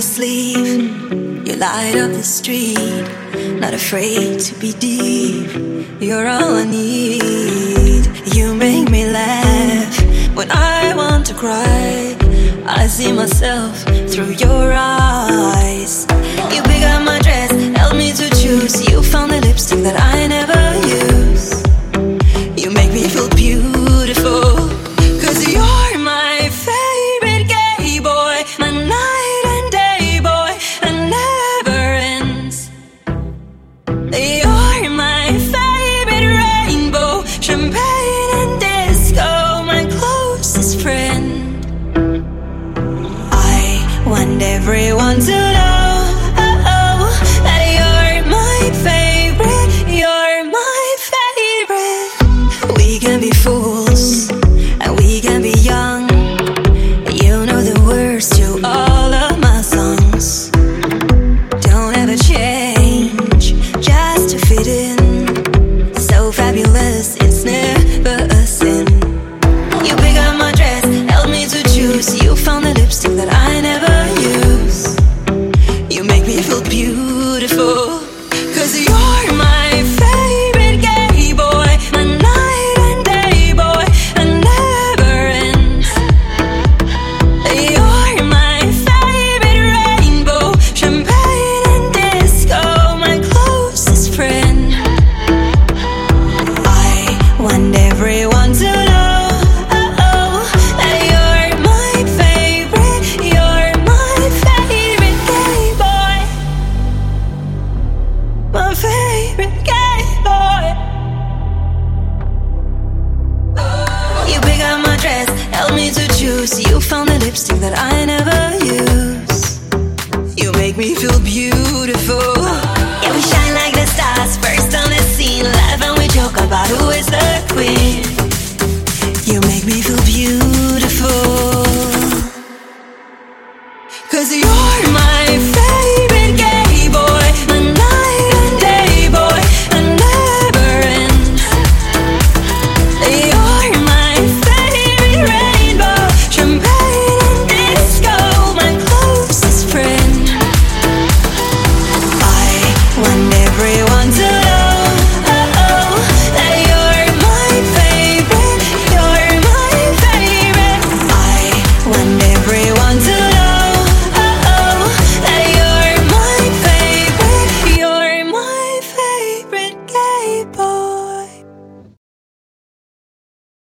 your sleeve. You light up the street, not afraid to be deep. You're all I need. You make me laugh when I want to cry. I see myself through your eyes.